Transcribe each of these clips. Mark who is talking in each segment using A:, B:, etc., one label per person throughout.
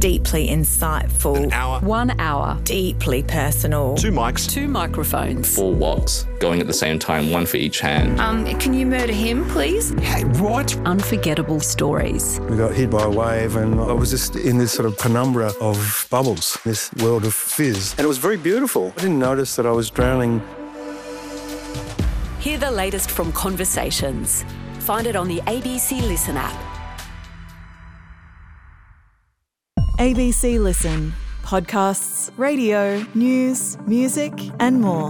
A: deeply insightful.
B: An hour.
C: 1 hour.
A: Deeply personal.
B: 2 mics.
C: 2 microphones.
D: 4 woks going at the same time, one for each hand.
A: Can you murder him, please?
B: Hey, right.
C: Unforgettable stories.
E: We got hit by a wave and I was just in this sort of penumbra of bubbles, this world of fizz. And it was very beautiful. I didn't notice that I was drowning.
C: Hear the latest from Conversations. Find it on the ABC Listen app.
F: ABC Listen. Podcasts, radio, news, music and more.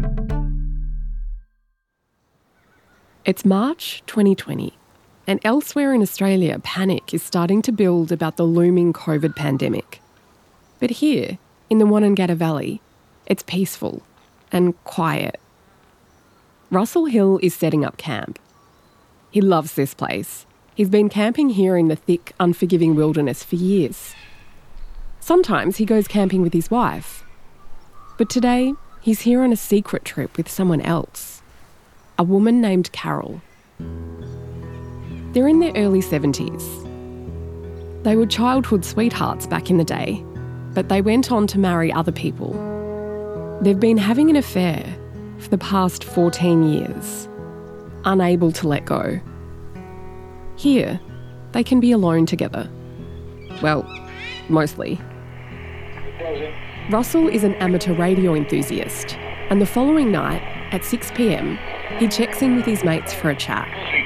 G: It's March 2020, and elsewhere in Australia, panic is starting to build about the looming COVID pandemic. But here, in the Wonangata Valley, it's peaceful and quiet. Russell Hill is setting up camp. He loves this place. He's been camping here in the thick, unforgiving wilderness for years. Sometimes he goes camping with his wife. But today, he's here on a secret trip with someone else. A woman named Carol. They're in their early 70s. They were childhood sweethearts back in the day, but they went on to marry other people. They've been having an affair for the past 14 years, unable to let go. Here, they can be alone together. Well, mostly. Russell is an amateur radio enthusiast, and the following night, at 6 p.m, he checks in with his mates for a chat.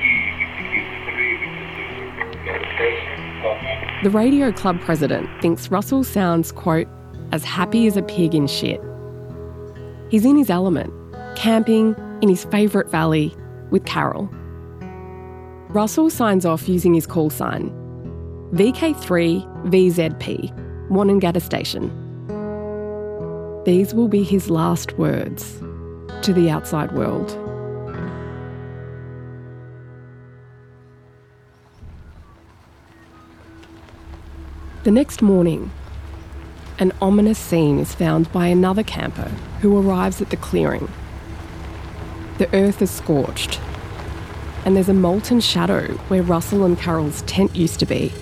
G: The radio club president thinks Russell sounds, quote, as happy as a pig in shit. He's in his element, camping in his favourite valley with Carol. Russell signs off using his call sign, VK3VZP, Wonangata Station. These will be his last words to the outside world. The next morning, an ominous scene is found by another camper who arrives at the clearing. The earth is scorched, and there's a molten shadow where Russell and Carol's tent used to be.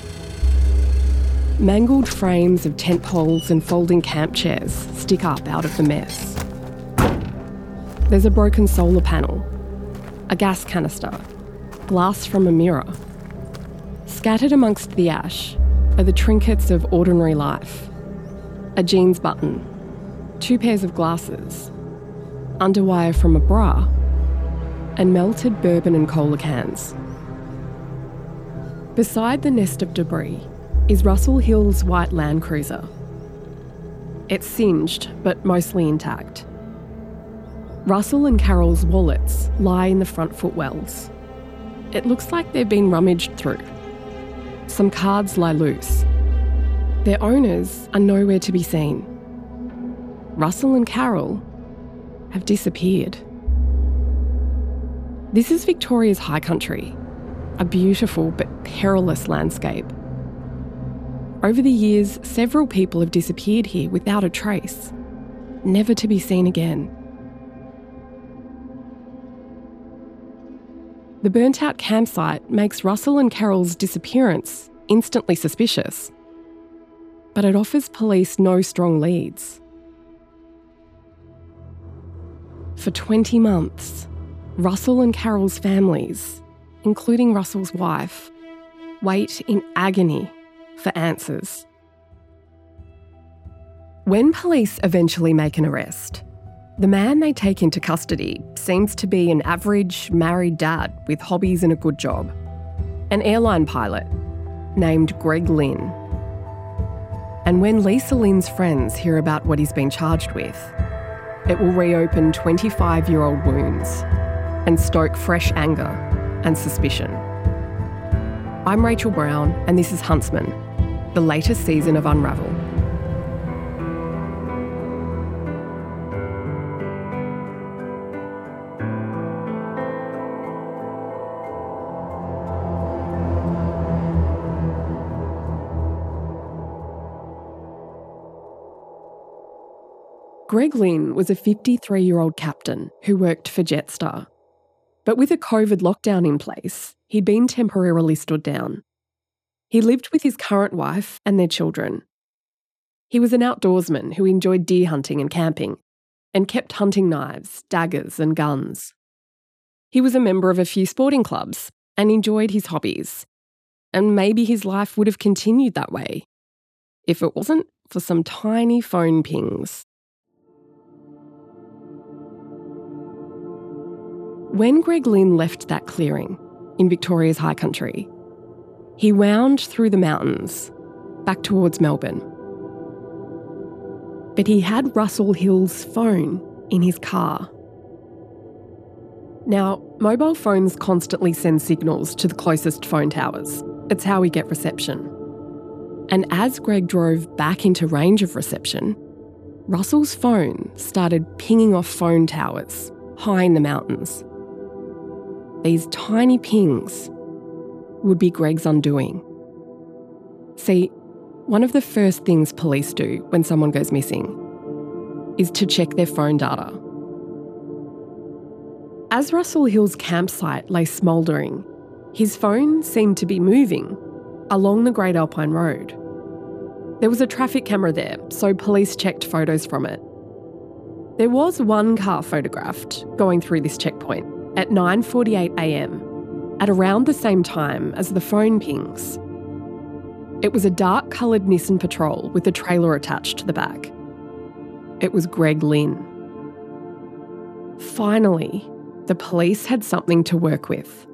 G: Mangled frames of tent poles and folding camp chairs stick up out of the mess. There's a broken solar panel, a gas canister, glass from a mirror. Scattered amongst the ash are the trinkets of ordinary life. A jeans button, 2 pairs of glasses, underwire from a bra, and melted bourbon and cola cans. Beside the nest of debris is Russell Hill's white Land Cruiser. It's singed, but mostly intact. Russell and Carol's wallets lie in the front footwells. It looks like they've been rummaged through. Some cards lie loose. Their owners are nowhere to be seen. Russell and Carol have disappeared. This is Victoria's high country, a beautiful but perilous landscape. Over the years, several people have disappeared here without a trace, never to be seen again. The burnt-out campsite makes Russell and Carol's disappearance instantly suspicious, but it offers police no strong leads. For 20 months, Russell and Carol's families, including Russell's wife, wait in agony for answers. When police eventually make an arrest, the man they take into custody seems to be an average married dad with hobbies and a good job, an airline pilot named Greg Lynn. And when Lisa Lynn's friends hear about what he's been charged with, it will reopen 25-year-old wounds and stoke fresh anger and suspicion. I'm Rachel Brown, and this is Huntsman, the latest season of Unravel. Greg Lynn was a 53-year-old captain who worked for Jetstar. But with a COVID lockdown in place, he'd been temporarily stood down. He lived with his current wife and their children. He was an outdoorsman who enjoyed deer hunting and camping and kept hunting knives, daggers and guns. He was a member of a few sporting clubs and enjoyed his hobbies. And maybe his life would have continued that way if it wasn't for some tiny phone pings. When Greg Lynn left that clearing in Victoria's high country, he wound through the mountains back towards Melbourne. But he had Russell Hill's phone in his car. Now, mobile phones constantly send signals to the closest phone towers. It's how we get reception. And as Greg drove back into range of reception, Russell's phone started pinging off phone towers high in the mountains. These tiny pings would be Greg's undoing. See, one of the first things police do when someone goes missing is to check their phone data. As Russell Hill's campsite lay smouldering, his phone seemed to be moving along the Great Alpine Road. There was a traffic camera there, so police checked photos from it. There was one car photographed going through this checkpoint at 9:48am, at around the same time as the phone pings. It was a dark-coloured Nissan Patrol with a trailer attached to the back. It was Greg Lynn. Finally, the police had something to work with.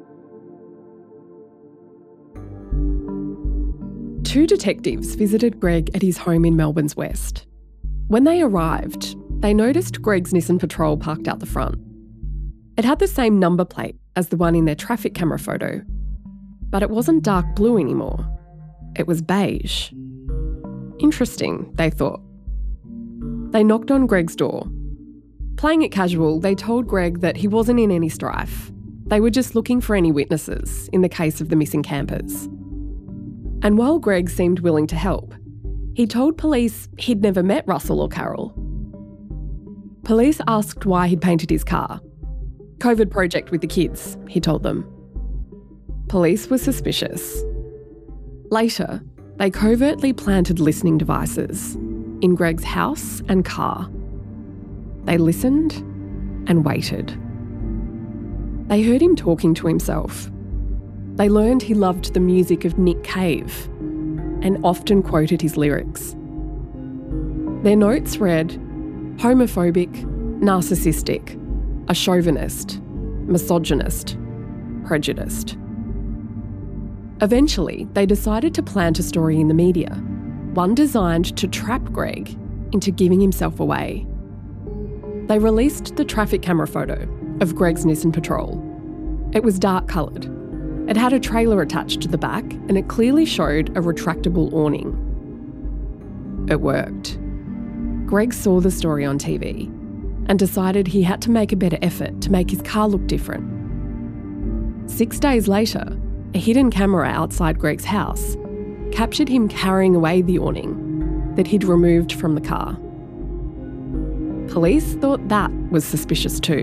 G: Two detectives visited Greg at his home in Melbourne's west. When they arrived, they noticed Greg's Nissan Patrol parked out the front. It had the same number plate as the one in their traffic camera photo, but it wasn't dark blue anymore. It was beige. Interesting, they thought. They knocked on Greg's door. Playing it casual, they told Greg that he wasn't in any strife. They were just looking for any witnesses in the case of the missing campers. And while Greg seemed willing to help, he told police he'd never met Russell or Carol. Police asked why he'd painted his car. COVID project with the kids, he told them. Police were suspicious. Later, they covertly planted listening devices in Greg's house and car. They listened and waited. They heard him talking to himself. They learned he loved the music of Nick Cave and often quoted his lyrics. Their notes read, homophobic, narcissistic, a chauvinist, misogynist, prejudiced. Eventually, they decided to plant a story in the media, one designed to trap Greg into giving himself away. They released the traffic camera photo of Greg's Nissan Patrol. It was dark-coloured. It had a trailer attached to the back and it clearly showed a retractable awning. It worked. Greg saw the story on TV and decided he had to make a better effort to make his car look different. 6 days later, a hidden camera outside Greg's house captured him carrying away the awning that he'd removed from the car. Police thought that was suspicious too.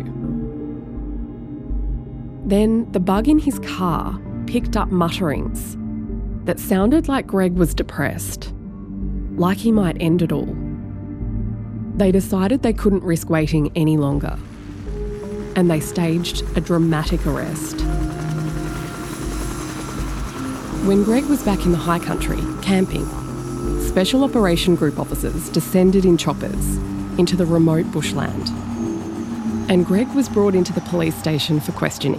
G: Then the bug in his car picked up mutterings that sounded like Greg was depressed, like he might end it all. They decided they couldn't risk waiting any longer, and they staged a dramatic arrest. When Greg was back in the high country, camping, Special Operation Group officers descended in choppers into the remote bushland, and Greg was brought into the police station for questioning.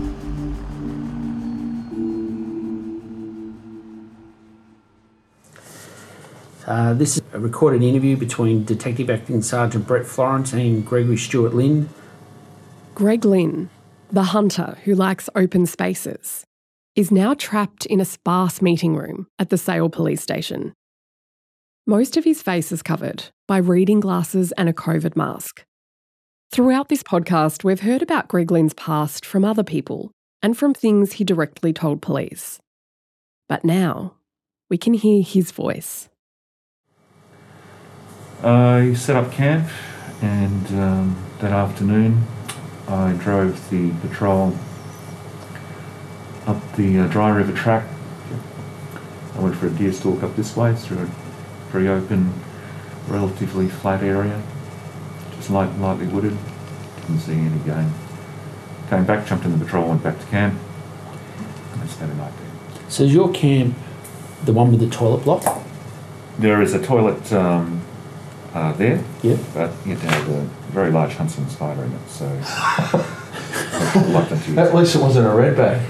B: This is a recorded interview between Detective Acting Sergeant Brett Florence and Gregory Stewart Lynn.
G: Greg Lynn, the hunter who likes open spaces, is now trapped in a sparse meeting room at the Sale Police Station. Most of his face is covered by reading glasses and a COVID mask. Throughout this podcast, we've heard about Greg Lynn's past from other people and from things he directly told police. But now, we can hear his voice.
H: I set up camp and that afternoon I drove the patrol up the Dry River track I went for a deer stalk up this way through a very open, relatively flat area, just lightly wooded. Didn't see any game. Came back, jumped in the patrol, went back to camp, and spent a night there.
B: So is your camp the one with the toilet block?
H: There is a toilet there,
B: Yep.
H: but it had a very large Huntsman spider in it, so reluctant to use
I: At least it wasn't a redback.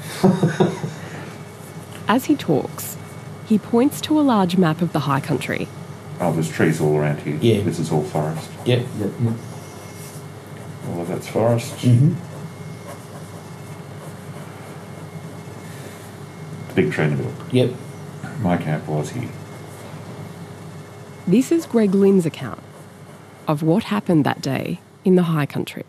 G: As he talks, he points to a large map of the high country.
H: Oh, there's trees all around here.
B: Yeah.
H: This is all forest.
B: Yep.
H: All of that's forest.
B: Mm-hmm.
H: Big tree in the middle.
B: Yep.
H: My camp was here.
G: This is Greg Lynn's account of what happened that day in the high country.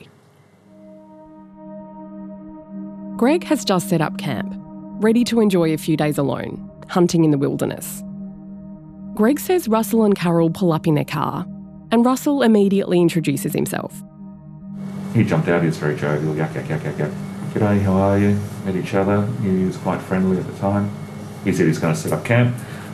G: Greg has just set up camp, ready to enjoy a few days alone, hunting in the wilderness. Greg says Russell and Carol pull up in their car, and Russell immediately introduces himself.
H: He jumped out, he was very jovial, yak, yak, yak, yak, yak. G'day, how are you? Met each other. He was quite friendly at the time. He said he's going to set up camp.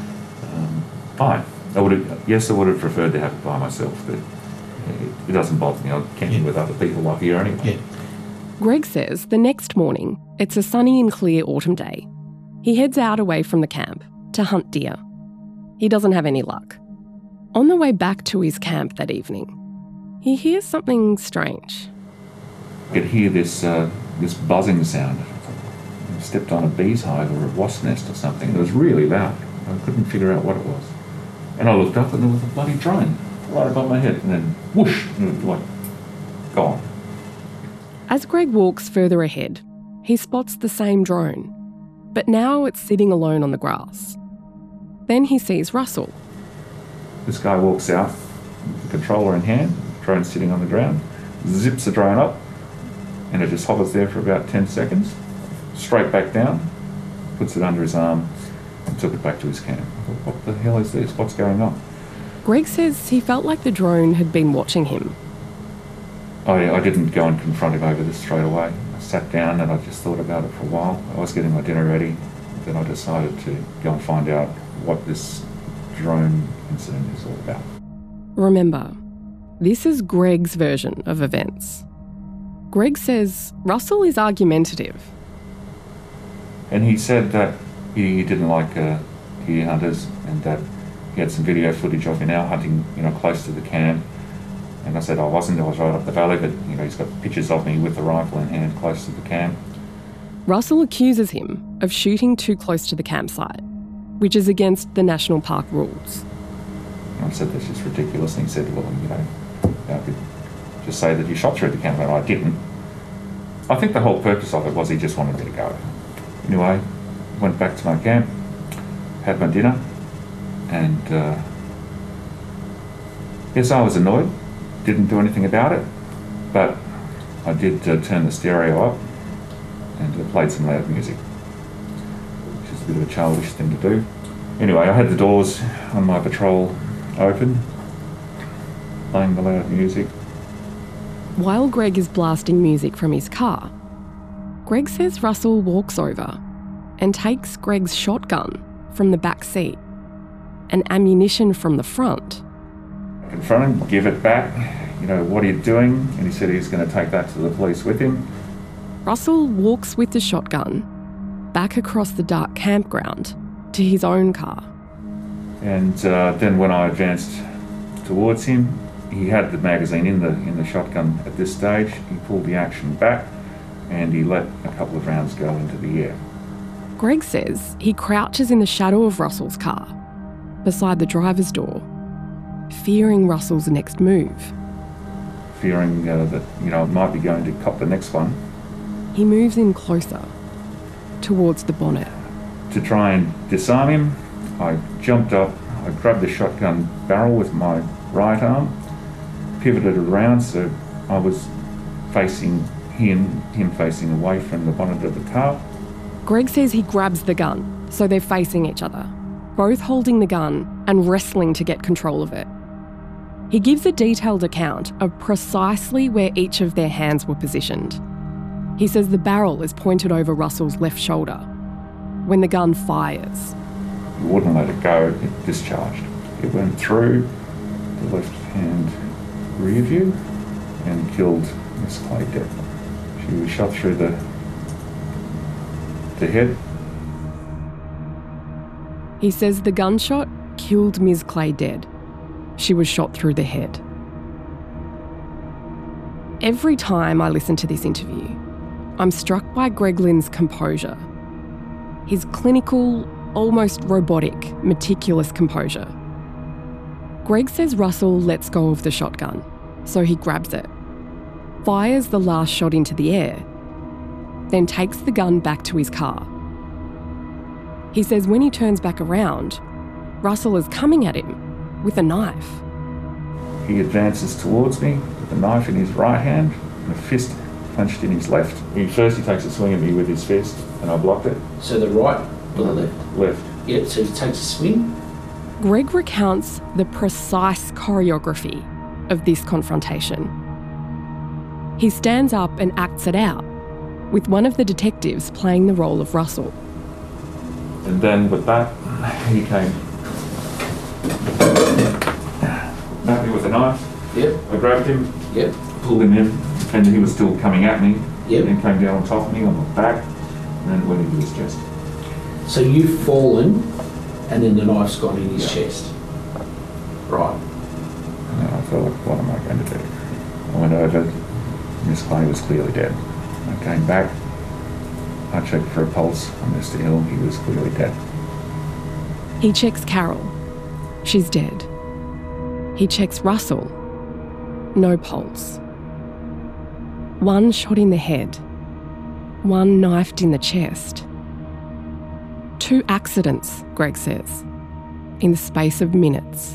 H: Fine. I would have preferred to have it by myself, but it doesn't bother me. I'm camping with other people up here anyway.
B: Yeah.
G: Greg says the next morning, it's a sunny and clear autumn day. He heads out away from the camp to hunt deer. He doesn't have any luck. On the way back to his camp that evening, he hears something strange.
H: I could hear this buzzing sound. I stepped on a bee's hive or a wasp nest or something. It was really loud. I couldn't figure out what it was. And I looked up and there was a bloody drone right above my head. And then whoosh, and it was like gone.
G: As Greg walks further ahead, he spots the same drone, but now it's sitting alone on the grass. Then he sees Russell.
H: This guy walks out with the controller in hand, drone sitting on the ground, zips the drone up, and it just hovers there for about 10 seconds, straight back down, puts it under his arm, and took it back to his camp. I thought, what the hell is this? What's going on?
G: Greg says he felt like the drone had been watching him.
H: I didn't go and confront him over this straight away. I sat down and I just thought about it for a while. I was getting my dinner ready. Then I decided to go and find out what this drone incident is all about.
G: Remember, this is Greg's version of events. Greg says Russell is argumentative.
H: And he said that he didn't like deer hunters and that he had some video footage of me now hunting, close to the camp. And I said I wasn't, I was right up the valley, but he's got pictures of me with the rifle in hand close to the camp.
G: Russell accuses him of shooting too close to the campsite, which is against the national park rules.
H: And I said, this is ridiculous. And he said, well, I could just say that you shot through the camp, and I didn't. I think the whole purpose of it was he just wanted me to go. Anyway, went back to my camp, had my dinner, and yes, I was annoyed. Didn't do anything about it, but I did turn the stereo up and played some loud music, which is a bit of a childish thing to do. Anyway, I had the doors on my patrol open, playing the loud music.
G: While Greg is blasting music from his car, Greg says Russell walks over and takes Greg's shotgun from the back seat and ammunition from the front.
H: I confront him, give it back, what are you doing? And he said he's going to take that to the police with him.
G: Russell walks with the shotgun back across the dark campground to his own car.
H: And then when I advanced towards him, he had the magazine in the shotgun at this stage. He pulled the action back and he let a couple of rounds go into the air.
G: Greg says he crouches in the shadow of Russell's car, beside the driver's door, fearing Russell's next move.
H: Fearing that, it might be going to cop the next one.
G: He moves in closer, towards the bonnet.
H: To try and disarm him, I jumped up, I grabbed the shotgun barrel with my right arm, pivoted around so I was facing him facing away from the bonnet of the car.
G: Greg says he grabs the gun, so they're facing each other, both holding the gun and wrestling to get control of it. He gives a detailed account of precisely where each of their hands were positioned. He says the barrel is pointed over Russell's left shoulder when the gun fires.
H: He wouldn't let it go, it discharged. It went through the left-hand rear view and killed Miss Clay dead. She was shot through the head.
G: He says the gunshot killed Ms. Clay dead. She was shot through the head. Every time I listen to this interview, I'm struck by Greg Lynn's composure. His clinical, almost robotic, meticulous composure. Greg says Russell lets go of the shotgun, so he grabs it, fires the last shot into the air, then takes the gun back to his car. He says when he turns back around, Russell is coming at him with a knife.
H: He advances towards me with the knife in his right hand and a fist clenched in his left. First he takes a swing at me with his fist and I blocked it.
B: So the right or the left?
H: Left.
B: Yep, so he takes a swing.
G: Greg recounts the precise choreography of this confrontation. He stands up and acts it out, with one of the detectives playing the role of Russell.
H: And then with that, he came at me with a knife.
B: Yep.
H: I grabbed him,
B: Yep.
H: pulled him in, and he was still coming at me.
B: Yep.
H: Then came down on top of me on my back, and then went into his chest.
B: So you've fallen, and then the knife's gone in his chest. Right.
H: And I thought, what am I going to do? I went over. Miss Clay was clearly dead. I came back. I checked for a pulse on Mr. Hill. He was clearly dead.
G: He checks Carol. She's dead. He checks Russell. No pulse. One shot in the head. One knifed in the chest. 2 accidents, Greg says, in the space of minutes.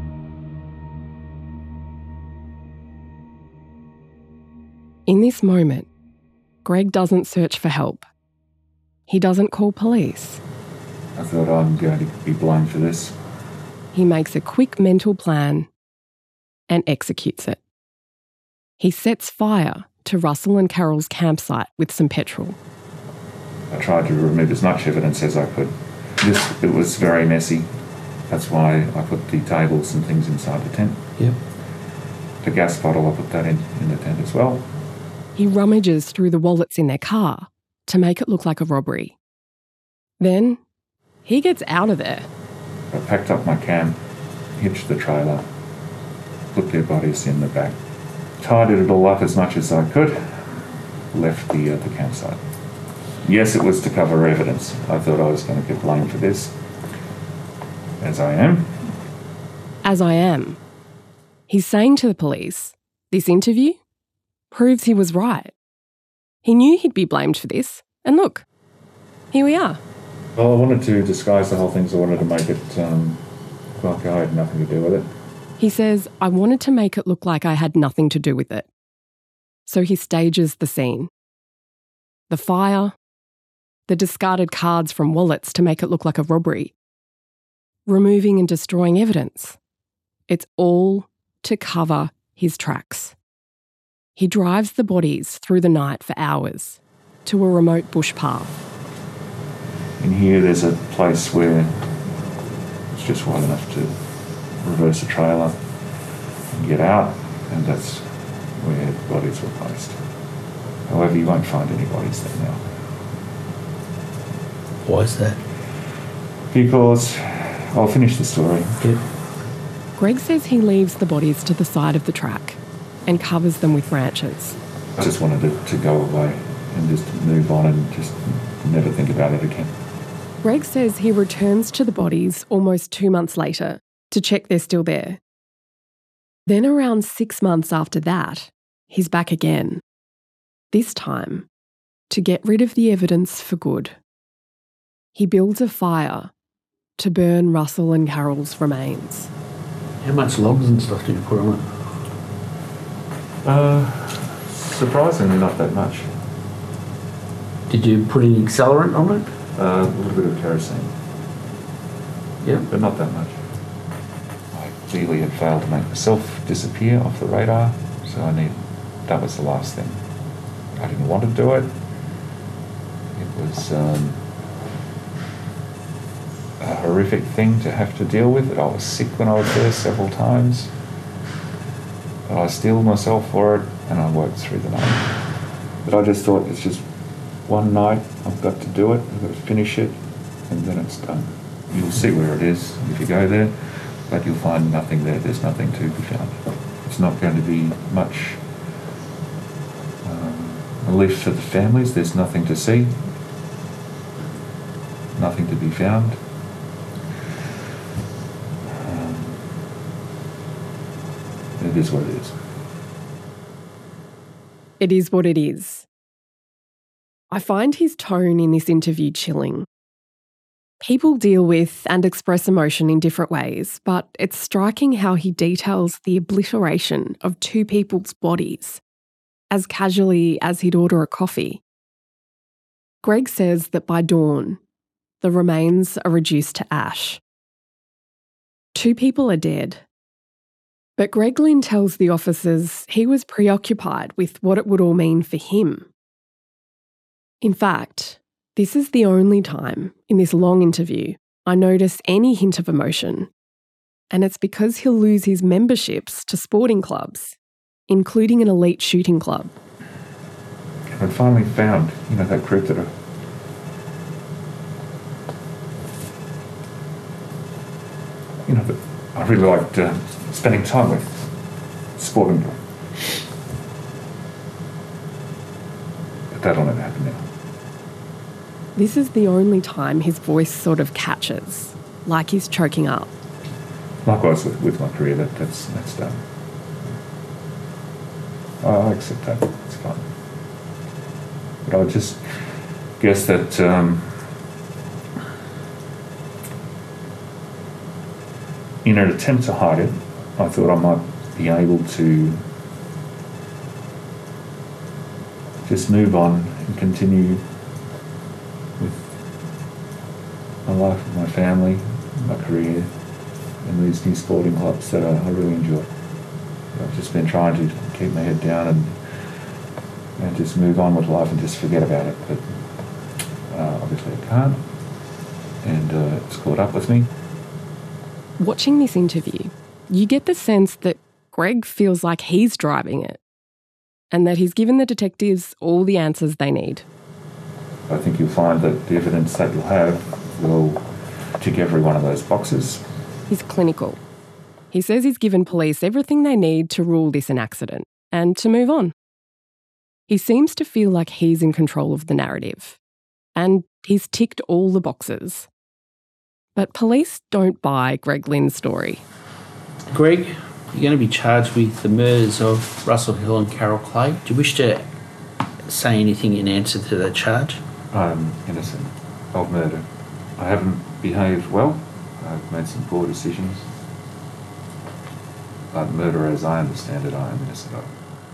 G: In this moment, Greg doesn't search for help. He doesn't call police.
H: I thought, I'm going to be blamed for this.
G: He makes a quick mental plan and executes it. He sets fire to Russell and Carol's campsite with some petrol.
H: I tried to remove as much evidence as I could. It was very messy. That's why I put the tables and things inside the tent.
B: Yep.
H: The gas bottle, I put that in the tent as well.
G: He rummages through the wallets in their car to make it look like a robbery. Then he gets out of there.
H: I packed up my camp, hitched the trailer, put their bodies in the back, tidied it all up as much as I could, left the campsite. Yes, it was to cover evidence. I thought I was going to get blamed for this, as I am.
G: As I am. He's saying to the police, this interview proves he was right. He knew he'd be blamed for this, and look, here we are.
H: Well, I wanted to disguise the whole thing, so I wanted to make it like I had nothing to do with it.
G: He says, I wanted to make it look like I had nothing to do with it. So he stages the scene. The fire, the discarded cards from wallets to make it look like a robbery, removing and destroying evidence. It's all to cover his tracks. He drives the bodies through the night for hours to a remote bush path.
H: In here there's a place where it's just wide enough to reverse a trailer and get out, and that's where the bodies were placed. However, you won't find any bodies there now.
B: Why is that?
H: Because I'll finish the story.
B: Yep.
G: Greg says he leaves the bodies to the side of the track and covers them with branches.
H: I just wanted it to go away and just move on and just never think about it again.
G: Greg says he returns to the bodies almost 2 months later to check they're still there. Then around 6 months after that, he's back again. This time, to get rid of the evidence for good. He builds a fire to burn Russell and Carol's remains.
B: How much logs and stuff did you put on it?
H: Surprisingly, not that much.
B: Did you put any accelerant on it?
H: A little bit of kerosene.
B: Yep.
H: But not that much. I clearly had failed to make myself disappear off the radar, so that was the last thing. I didn't want to do it. It was a horrific thing to have to deal with, that I was sick when I was there several times. But I steeled myself for it and I worked through the night. But I just thought, it's just one night, I've got to do it, I've got to finish it, and then it's done. You'll see where it is if you go there, but you'll find nothing there. There's nothing to be found. It's not going to be much relief for the families. There's nothing to see, nothing to be found. It is what it is.
G: It is what it is. I find his tone in this interview chilling. People deal with and express emotion in different ways, but it's striking how he details the obliteration of two people's bodies as casually as he'd order a coffee. Greg says that by dawn, the remains are reduced to ash. 2 people are dead. But Greg Lynn tells the officers he was preoccupied with what it would all mean for him. In fact, this is the only time in this long interview I notice any hint of emotion, and it's because he'll lose his memberships to sporting clubs, including an elite shooting club.
H: I finally found, that group that that I really liked spending time with, sporting them. But that'll never happen now.
G: This is the only time his voice sort of catches, like he's choking up.
H: Likewise with my career, that's done. I accept that, it's fine. But I just guess that in an attempt to hide it, I thought I might be able to just move on and continue with my life, with my family, my career, and these new sporting clubs that I really enjoy. I've just been trying to keep my head down and just move on with life and just forget about it. But obviously I can't, and it's caught up with me.
G: Watching this interview, you get the sense that Greg feels like he's driving it and that he's given the detectives all the answers they need.
H: I think you'll find that the evidence that you'll have will tick every one of those boxes.
G: He's clinical. He says he's given police everything they need to rule this an accident and to move on. He seems to feel like he's in control of the narrative, and he's ticked all the boxes. But police don't buy Greg Lynn's story.
B: Greg, you're going to be charged with the murders of Russell Hill and Carol Clay. Do you wish to say anything in answer to that charge?
H: I'm innocent of murder. I haven't behaved well. I've made some poor decisions. But murder, as I understand it, I am innocent of.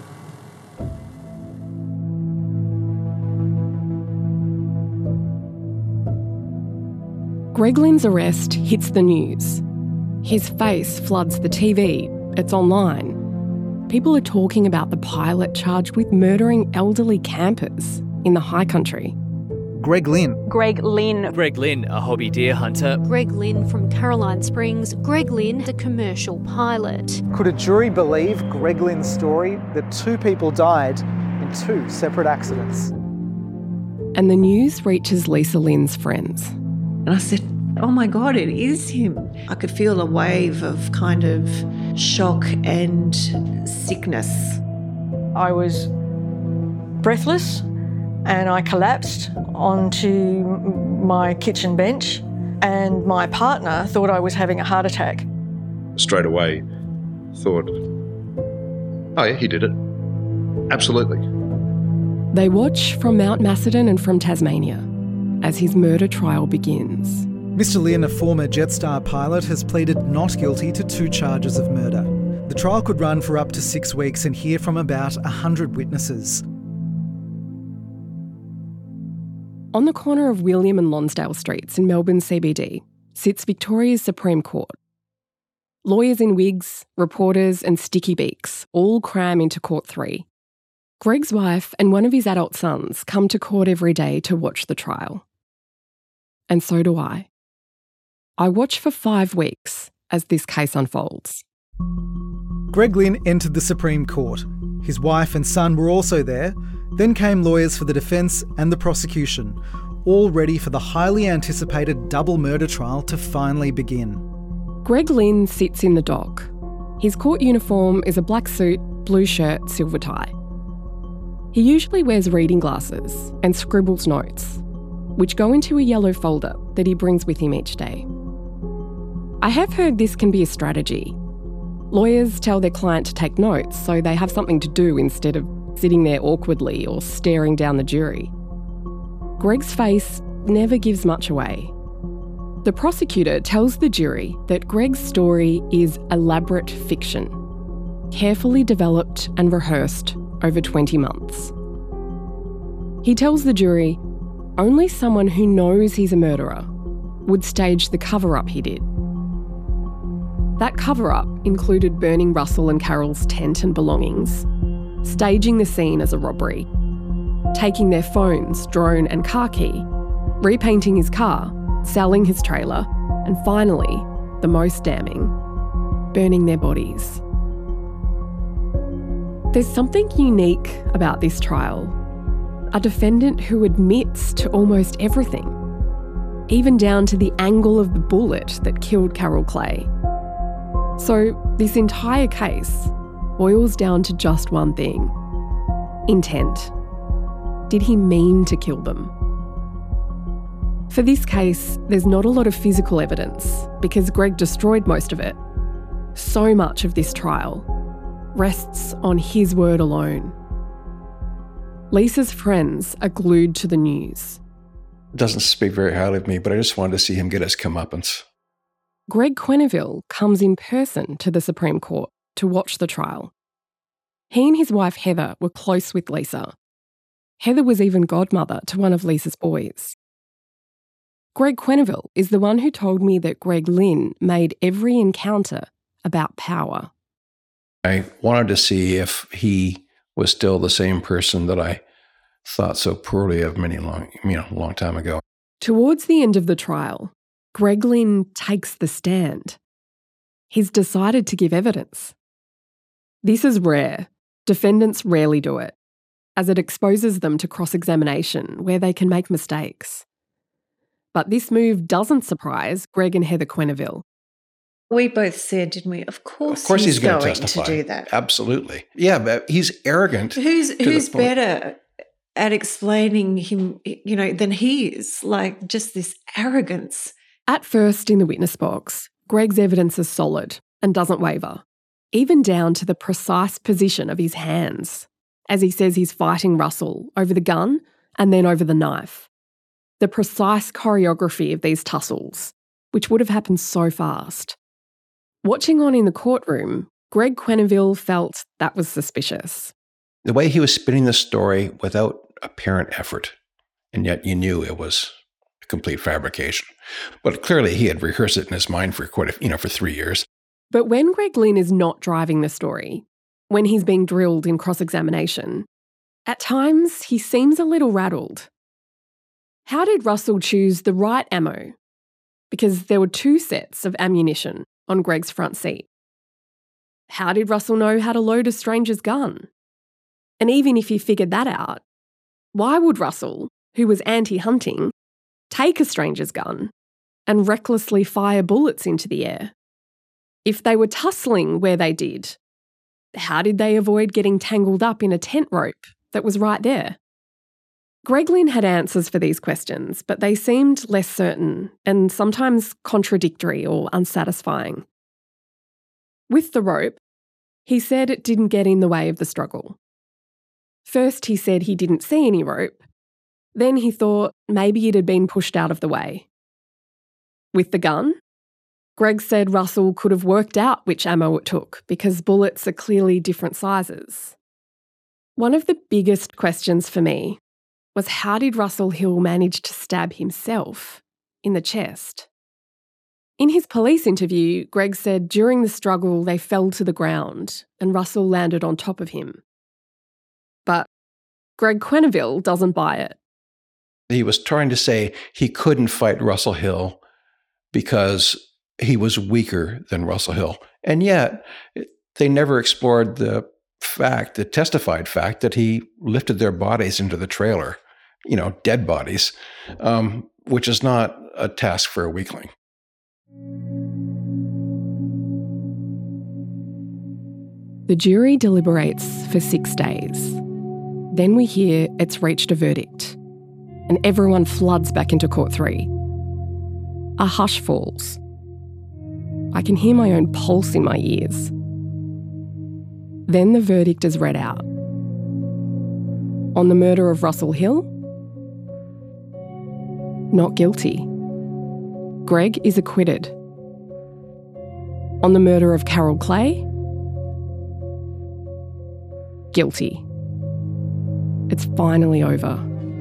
G: Greg Lynn's arrest hits the news. His face floods the TV. It's online. People are talking about the pilot charged with murdering elderly campers in the high country.
I: Greg Lynn.
J: Greg Lynn.
K: Greg Lynn, a hobby deer hunter.
L: Greg Lynn from Caroline Springs. Greg Lynn, the commercial pilot.
I: Could a jury believe Greg Lynn's story that 2 people died in 2 separate accidents?
G: And the news reaches Lisa Lynn's friends.
M: And I said, oh my God, it is him. I could feel a wave of kind of shock and sickness.
N: I was breathless and I collapsed onto my kitchen bench, and my partner thought I was having a heart attack.
O: Straight away thought, oh yeah, he did it. Absolutely.
G: They watch from Mount Macedon and from Tasmania as his murder trial begins.
I: Mr. Lynn, a former Jetstar pilot, has pleaded not guilty to 2 charges of murder. The trial could run for up to 6 weeks and hear from about 100 witnesses.
G: On the corner of William and Lonsdale Streets in Melbourne CBD sits Victoria's Supreme Court. Lawyers in wigs, reporters and sticky beaks all cram into Court 3. Greg's wife and one of his adult sons come to court every day to watch the trial. And so do I. I watch for 5 weeks as this case unfolds.
I: Greg Lynn entered the Supreme Court. His wife and son were also there. Then came lawyers for the defence and the prosecution, all ready for the highly anticipated double murder trial to finally begin.
G: Greg Lynn sits in the dock. His court uniform is a black suit, blue shirt, silver tie. He usually wears reading glasses and scribbles notes, which go into a yellow folder that he brings with him each day. I have heard this can be a strategy. Lawyers tell their client to take notes so they have something to do instead of sitting there awkwardly or staring down the jury. Greg's face never gives much away. The prosecutor tells the jury that Greg's story is elaborate fiction, carefully developed and rehearsed over 20 months. He tells the jury only someone who knows he's a murderer would stage the cover-up he did. That cover-up included burning Russell and Carol's tent and belongings, staging the scene as a robbery, taking their phones, drone and car key, repainting his car, selling his trailer, and finally, the most damning, burning their bodies. There's something unique about this trial. A defendant who admits to almost everything, even down to the angle of the bullet that killed Carol Clay. So this entire case boils down to just one thing: intent. Did he mean to kill them? For this case, there's not a lot of physical evidence because Greg destroyed most of it. So much of this trial rests on his word alone. Lisa's friends are glued to the news.
J: It doesn't speak very highly of me, but I just wanted to see him get his comeuppance.
G: Greg Quenneville comes in person to the Supreme Court to watch the trial. He and his wife Heather were close with Lisa. Heather was even godmother to one of Lisa's boys. Greg Quenneville is the one who told me that Greg Lynn made every encounter about power.
J: I wanted to see if he was still the same person that I thought so poorly of a long time ago.
G: Towards the end of the trial, Greg Lynn takes the stand. He's decided to give evidence. This is rare. Defendants rarely do it, as it exposes them to cross-examination where they can make mistakes. But this move doesn't surprise Greg and Heather Quenneville.
M: We both said, didn't we? Of course
J: he's
M: going
J: to testify.
M: To do that.
J: Absolutely. Yeah, but he's arrogant.
M: Who's better at explaining him, than he is? Like, just this arrogance.
G: At first, in the witness box, Greg's evidence is solid and doesn't waver, even down to the precise position of his hands, as he says he's fighting Russell over the gun and then over the knife. The precise choreography of these tussles, which would have happened so fast. Watching on in the courtroom, Greg Quenneville felt that was suspicious.
J: The way he was spinning the story without apparent effort, and yet you knew it was a complete fabrication. But clearly he had rehearsed it in his mind for for 3 years.
G: But when Greg Lynn is not driving the story, when he's being drilled in cross-examination, at times he seems a little rattled. How did Russell choose the right ammo? Because there were 2 sets of ammunition on Greg's front seat. How did Russell know how to load a stranger's gun? And even if he figured that out, why would Russell, who was anti-hunting, take a stranger's gun and recklessly fire bullets into the air? If they were tussling where they did, how did they avoid getting tangled up in a tent rope that was right there? Greg Lynn had answers for these questions, but they seemed less certain and sometimes contradictory or unsatisfying. With the rope, he said it didn't get in the way of the struggle. First, he said he didn't see any rope. Then he thought maybe it had been pushed out of the way. With the gun, Greg said Russell could have worked out which ammo it took because bullets are clearly different sizes. One of the biggest questions for me was how did Russell Hill manage to stab himself in the chest? In his police interview, Greg said during the struggle they fell to the ground and Russell landed on top of him. But Greg Quenneville doesn't buy it.
J: He was trying to say he couldn't fight Russell Hill because he was weaker than Russell Hill. And yet, they never explored the testified fact that he lifted their bodies into the trailer, dead bodies, which is not a task for a weakling.
G: The jury deliberates for 6 days. Then we hear it's reached a verdict, and everyone floods back into Court 3. A hush falls. I can hear my own pulse in my ears. Then the verdict is read out. On the murder of Russell Hill? Not guilty. Greg is acquitted. On the murder of Carol Clay? Guilty. It's finally over.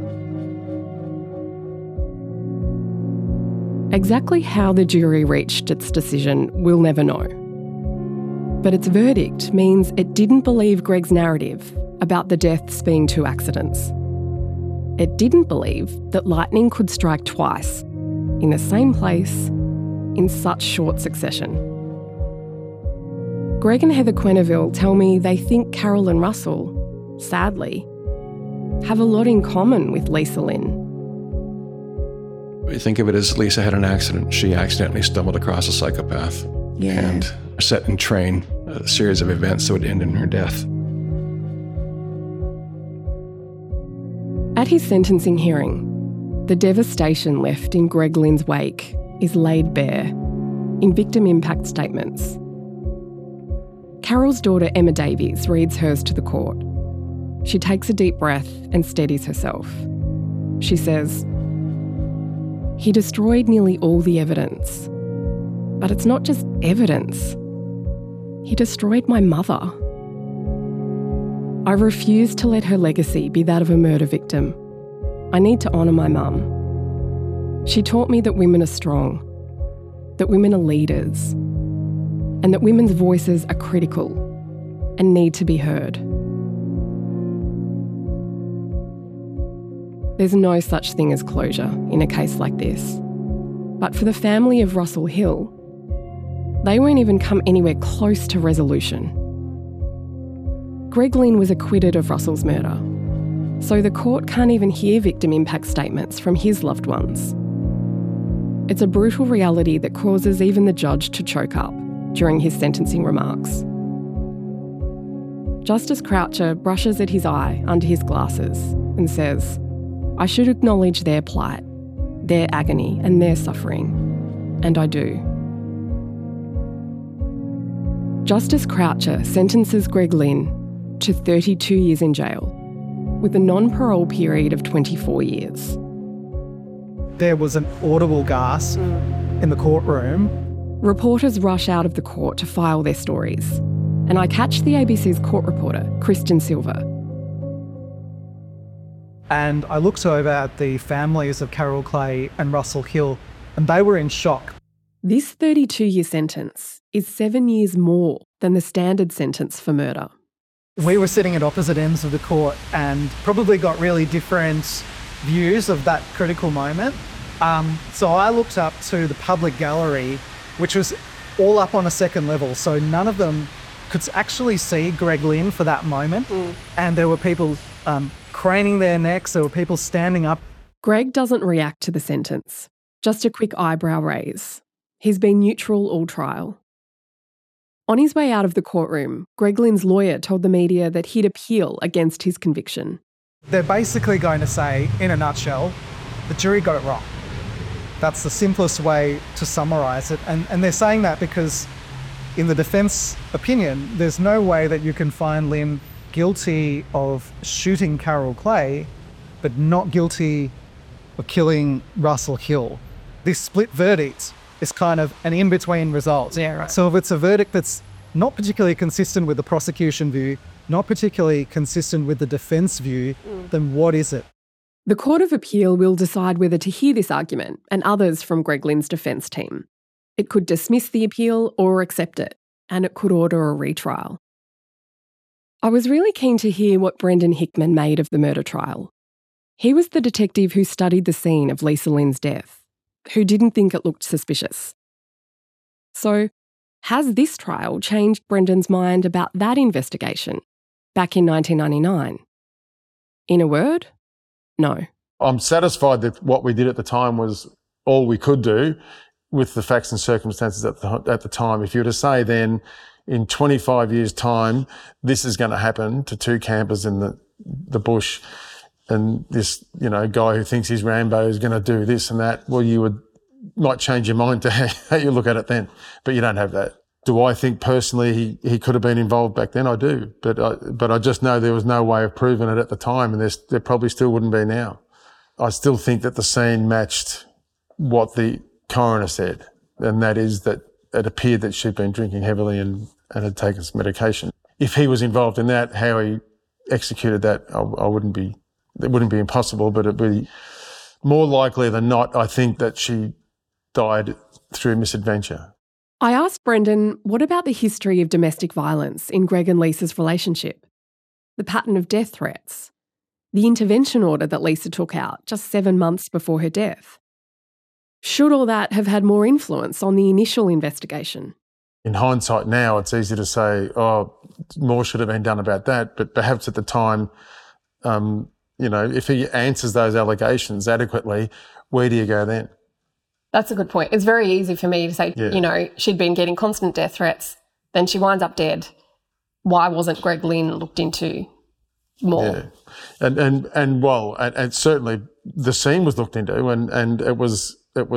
G: Exactly how the jury reached its decision, we'll never know. But its verdict means it didn't believe Greg's narrative about the deaths being 2 accidents. It didn't believe that lightning could strike twice, in the same place, in such short succession. Greg and Heather Quenneville tell me they think Carol and Russell, sadly, have a lot in common with Lisa Lynn.
J: We think of it as Lisa had an accident. She accidentally stumbled across a psychopath and set in train a series of events that would end in her death.
G: At his sentencing hearing, the devastation left in Greg Lynn's wake is laid bare in victim impact statements. Carol's daughter Emma Davies reads hers to the court. She takes a deep breath and steadies herself. She says, "He destroyed nearly all the evidence. But it's not just evidence. He destroyed my mother. I refuse to let her legacy be that of a murder victim. I need to honour my mum. She taught me that women are strong, that women are leaders, and that women's voices are critical and need to be heard." There's no such thing as closure in a case like this. But for the family of Russell Hill, they won't even come anywhere close to resolution. Greg Lynn was acquitted of Russell's murder, so the court can't even hear victim impact statements from his loved ones. It's a brutal reality that causes even the judge to choke up during his sentencing remarks. Justice Croucher brushes at his eye under his glasses and says, "I should acknowledge their plight, their agony and their suffering, and I do." Justice Croucher sentences Greg Lynn to 32 years in jail, with a non-parole period of 24 years.
I: There was an audible gasp in the courtroom.
G: Reporters rush out of the court to file their stories, and I catch the ABC's court reporter, Kristen Silver.
I: And I looked over at the families of Carol Clay and Russell Hill, and they were in shock.
G: This 32-year sentence is 7 years more than the standard sentence for murder.
I: We were sitting at opposite ends of the court and probably got really different views of that critical moment. So I looked up to the public gallery, which was all up on a second level, so none of them could actually see Greg Lynn for that moment. And there were people craning their necks, there were people standing up.
G: Greg doesn't react to the sentence, just a quick eyebrow raise. He's been neutral all trial. On his way out of the courtroom, Greg Lynn's lawyer told the media that he'd appeal against his conviction.
I: They're basically going to say, in a nutshell, the jury got it wrong. That's the simplest way to summarise it. And they're saying that because, in the defence opinion, there's no way that you can find Lynn guilty of shooting Carol Clay, but not guilty of killing Russell Hill. This split verdict is kind of an in-between result.
N: Yeah, right.
I: So if it's a verdict that's not particularly consistent with the prosecution view, not particularly consistent with the defence view, then what is it?
G: The Court of Appeal will decide whether to hear this argument and others from Greg Lynn's defence team. It could dismiss the appeal or accept it, and it could order a retrial. I was really keen to hear what Brendan Hickman made of the murder trial. He was the detective who studied the scene of Lisa Lynn's death. who didn't think it looked suspicious. So, has this trial changed Brendan's mind about that investigation back in 1999? In a word, no.
P: I'm satisfied that what we did at the time was all we could do with the facts and circumstances at the time. If you were to say then, in 25 years' time, this is going to happen to two campers in the bush, and this, guy who thinks he's Rambo is going to do this and that, well, you might change your mind to how you look at it then. But you don't have that. Do I think personally he could have been involved back then? I do. But I just know there was no way of proving it at the time, and there probably still wouldn't be now. I still think that the scene matched what the coroner said, and that is that it appeared that she'd been drinking heavily and had taken some medication. If he was involved in that, how he executed that, it wouldn't be impossible, but it'd be more likely than not, I think, that she died through misadventure.
G: I asked Brendan, what about the history of domestic violence in Greg and Lisa's relationship? The pattern of death threats? The intervention order that Lisa took out just 7 months before her death? Should all that have had more influence on the initial investigation?
P: In hindsight now, it's easy to say, more should have been done about that. But perhaps at the time, if he answers those allegations adequately, where do you go then?
Q: That's a good point. It's very easy for me to say, she'd been getting constant death threats, then she winds up dead. Why wasn't Greg Lynn looked into more?
P: Yeah. And certainly the scene was looked into, and it was,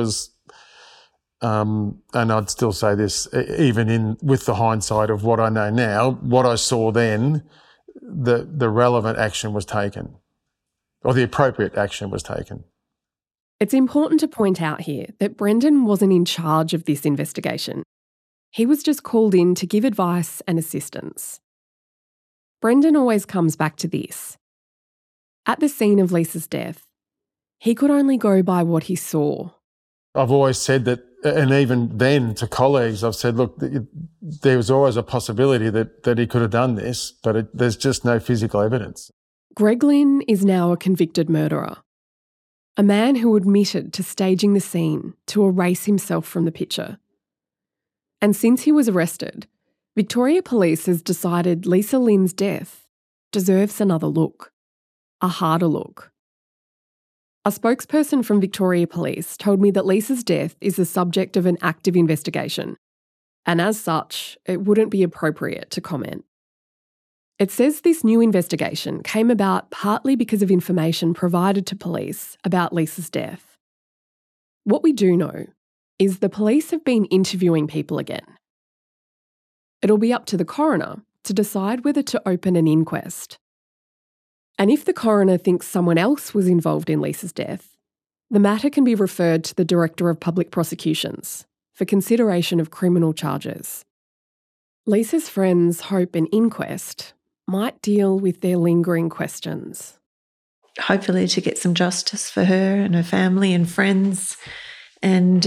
P: and I'd still say this, even with the hindsight of what I know now, what I saw then, the relevant action was taken, or the appropriate action was taken.
G: It's important to point out here that Brendan wasn't in charge of this investigation. He was just called in to give advice and assistance. Brendan always comes back to this. At the scene of Lisa's death, he could only go by what he saw.
P: I've always said that, and even then to colleagues, I've said, look, there was always a possibility that he could have done this, but there's just no physical evidence.
G: Greg Lynn is now a convicted murderer. A man who admitted to staging the scene to erase himself from the picture. And since he was arrested, Victoria Police has decided Lisa Lynn's death deserves another look, a harder look. A spokesperson from Victoria Police told me that Lisa's death is the subject of an active investigation, and as such, it wouldn't be appropriate to comment. It says this new investigation came about partly because of information provided to police about Lisa's death. What we do know is the police have been interviewing people again. It'll be up to the coroner to decide whether to open an inquest. And if the coroner thinks someone else was involved in Lisa's death, the matter can be referred to the Director of Public Prosecutions for consideration of criminal charges. Lisa's friends hope an inquest might deal with their lingering questions.
M: Hopefully to get some justice for her and her family and friends, and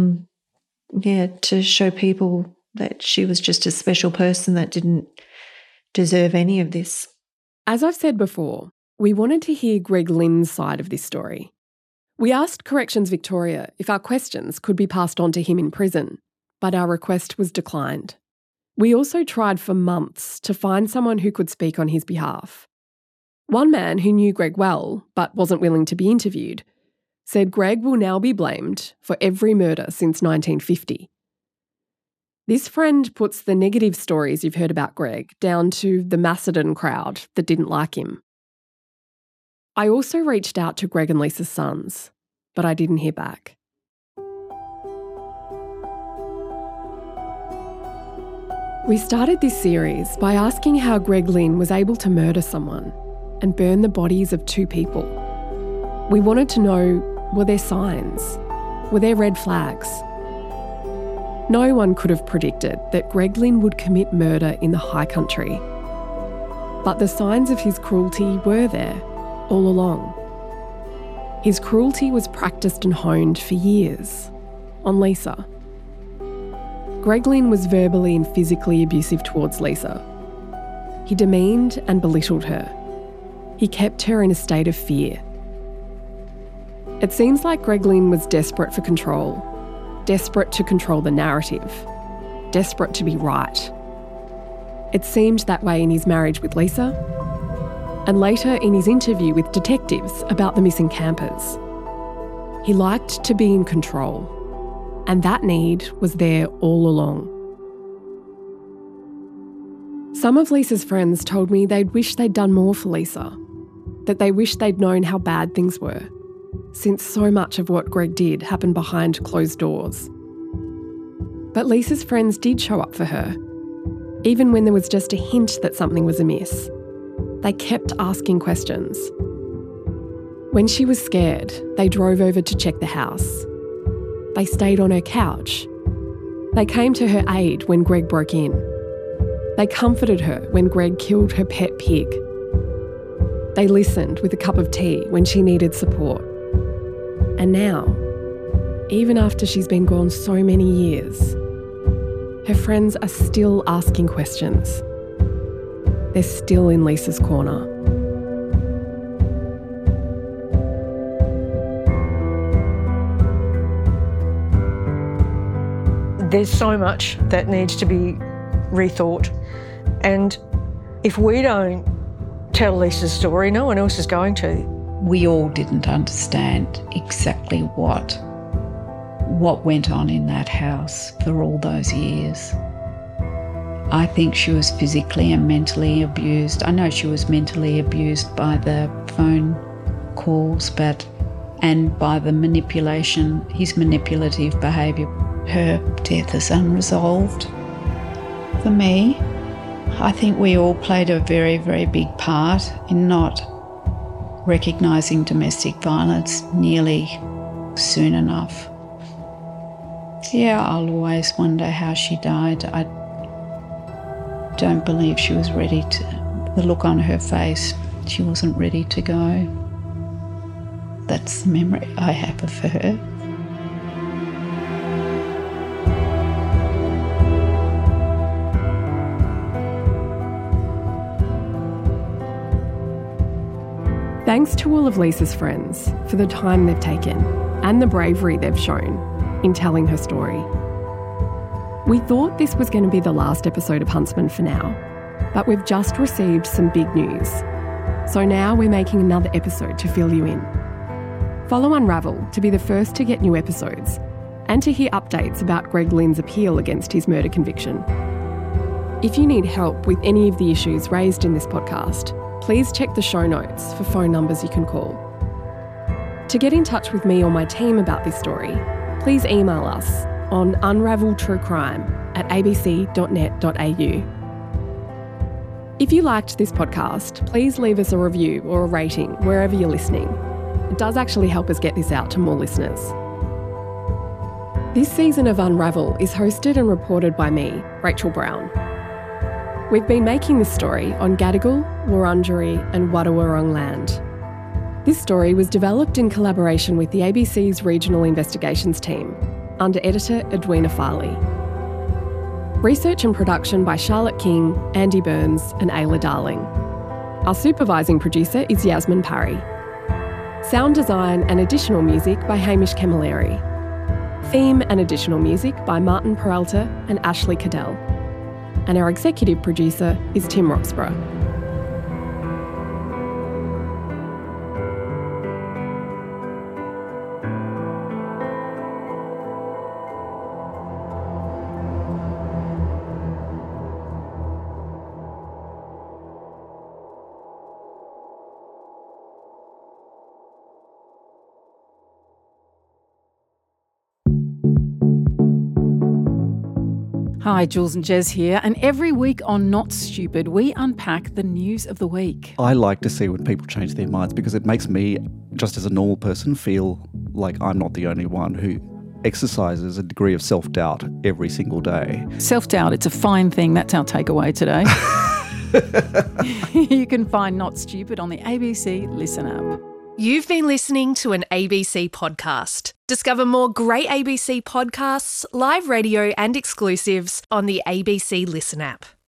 M: to show people that she was just a special person that didn't deserve any of this.
G: As I've said before, we wanted to hear Greg Lynn's side of this story. We asked Corrections Victoria if our questions could be passed on to him in prison, but our request was declined. We also tried for months to find someone who could speak on his behalf. One man who knew Greg well, but wasn't willing to be interviewed, said Greg will now be blamed for every murder since 1950. This friend puts the negative stories you've heard about Greg down to the Macedon crowd that didn't like him. I also reached out to Greg and Lisa's sons, but I didn't hear back. We started this series by asking how Greg Lynn was able to murder someone and burn the bodies of two people. We wanted to know, were there signs? Were there red flags? No one could have predicted that Greg Lynn would commit murder in the high country. But the signs of his cruelty were there all along. His cruelty was practised and honed for years on Lisa. Greg Lynn was verbally and physically abusive towards Lisa. He demeaned and belittled her. He kept her in a state of fear. It seems like Greg Lynn was desperate for control, desperate to control the narrative, desperate to be right. It seemed that way in his marriage with Lisa, and later in his interview with detectives about the missing campers. He liked to be in control, and that need was there all along. Some of Lisa's friends told me they'd wish they'd done more for Lisa, that they wished they'd known how bad things were, since so much of what Greg did happened behind closed doors. But Lisa's friends did show up for her, even when there was just a hint that something was amiss. They kept asking questions. When she was scared, they drove over to check the house. They stayed on her couch. They came to her aid when Greg broke in. They comforted her when Greg killed her pet pig. They listened with a cup of tea when she needed support. And now, even after she's been gone so many years, her friends are still asking questions. They're still in Lisa's corner.
N: There's so much that needs to be rethought. And if we don't tell Lisa's story, no one else is going to.
R: We all didn't understand exactly what went on in that house for all those years. I think she was physically and mentally abused. I know she was mentally abused by the phone calls, and by the manipulation, his manipulative behaviour. Her death is unresolved. For me, I think we all played a very, very big part in not recognising domestic violence nearly soon enough. Yeah, I'll always wonder how she died. I don't believe she was ready to, the look on her face, she wasn't ready to go. That's the memory I have of her.
G: Thanks to all of Lisa's friends for the time they've taken and the bravery they've shown in telling her story. We thought this was going to be the last episode of Huntsman for now, but we've just received some big news. So now we're making another episode to fill you in. Follow Unravel to be the first to get new episodes and to hear updates about Greg Lynn's appeal against his murder conviction. If you need help with any of the issues raised in this podcast, please check the show notes for phone numbers you can call. To get in touch with me or my team about this story, please email us on unraveltruecrime@abc.net.au. If you liked this podcast, please leave us a review or a rating wherever you're listening. It does actually help us get this out to more listeners. This season of Unravel is hosted and reported by me, Rachel Brown. We've been making this story on Gadigal, Wurundjeri and Wadawurrung land. This story was developed in collaboration with the ABC's Regional Investigations team, under editor Edwina Farley. Research and production by Charlotte King, Andy Burns and Ayla Darling. Our supervising producer is Yasmin Parry. Sound design and additional music by Hamish Camilleri. Theme and additional music by Martin Peralta and Ashley Cadell. And our executive producer is Tim Roxburgh.
S: Hi, Jules and Jez here, and every week on Not Stupid, we unpack the news of the week.
T: I like to see when people change their minds because it makes me, just as a normal person, feel like I'm not the only one who exercises a degree of self-doubt every single day.
S: Self-doubt, it's a fine thing. That's our takeaway today. You can find Not Stupid on the ABC Listen app.
U: You've been listening to an ABC podcast. Discover more great ABC podcasts, live radio and exclusives on the ABC Listen app.